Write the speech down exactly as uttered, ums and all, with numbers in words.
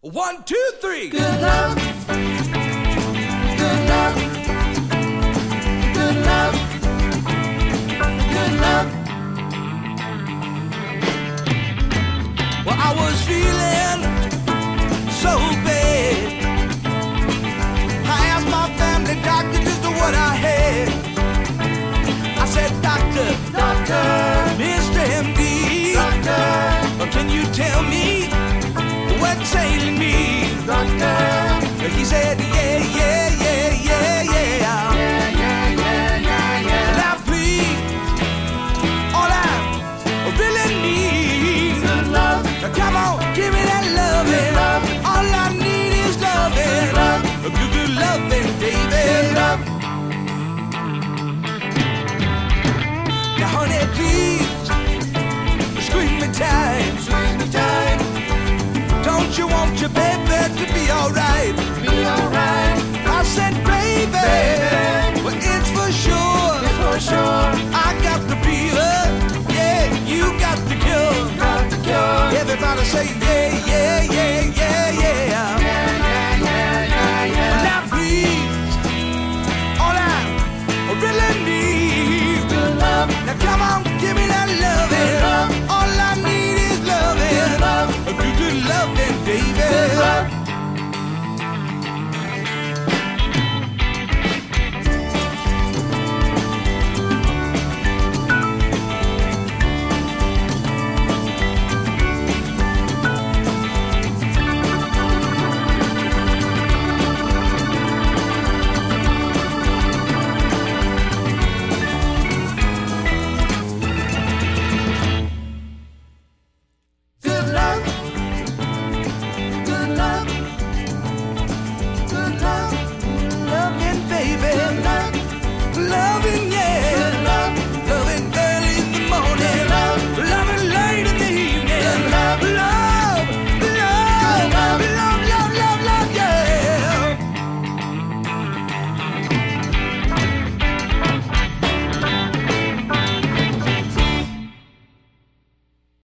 One, two, three. Good love. Good love. Good love. Good love. Well, I was feeling so bad. I asked my family doctor just what I had. I said, doctor, Doctor, Mister M D, doctor, can you tell me what's ailing me? doctor. He said, yeah, yeah, yeah, yeah, yeah. Yeah, yeah, yeah, yeah, yeah. Now please, all I really need, Good love. now come on, give me that loving. love. All I need is loving. love. A good, good loving, baby. Good love. Now honey, please, squeeze me tight. Squeeze me tight. Don't you want your baby to be alright? Be alright. I said, baby, Baby. well, it's for sure. It's for sure. I got the fever, yeah, you got the cure. Got the cure. Everybody say, yeah, yeah, yeah, yeah, yeah. Yeah, yeah, yeah, yeah, yeah. Now please, all I really need, Good love. now come on, give me that loving. Good love. All I need is loving. Good love. A good, good loving, baby. Good love. Good love. Good love.